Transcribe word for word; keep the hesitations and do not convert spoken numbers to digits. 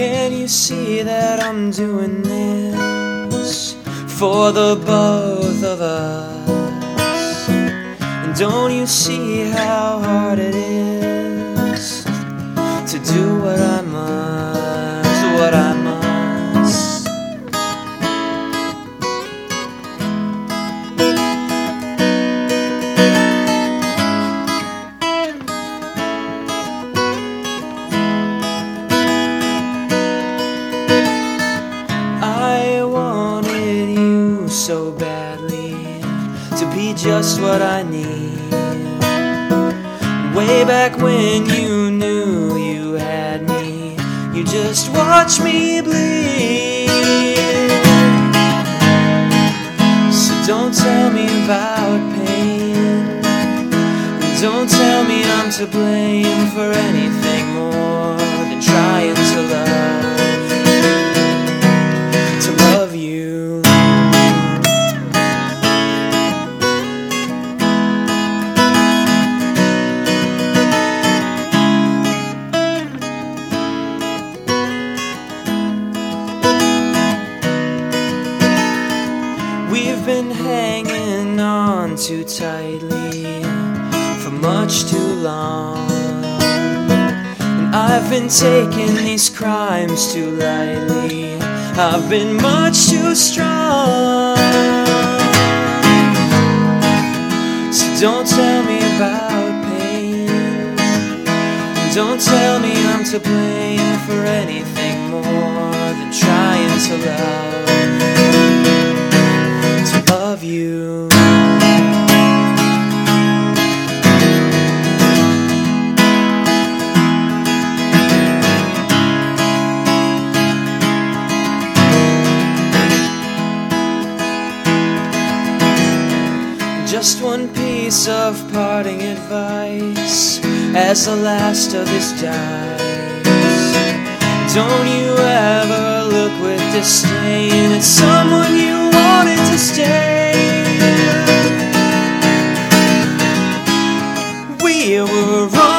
Can you see that I'm doing this for the both of us? And don't you see how hard it is to do what I must, what I must? So badly to be just what I need. Way back when you knew you had me, you just watched me bleed. So don't tell me about pain, and don't tell me I'm to blame for anything more than trying to love, to love you. We've been hanging on too tightly for much too long, and I've been taking these crimes too lightly. I've been much too strong. So don't tell me about pain, and don't tell me I'm to blame for anything more than trying to love, love you. Just one piece of parting advice as the last of this dies. Don't you ever look with disdain at someone you wanted to stay. We were wrong.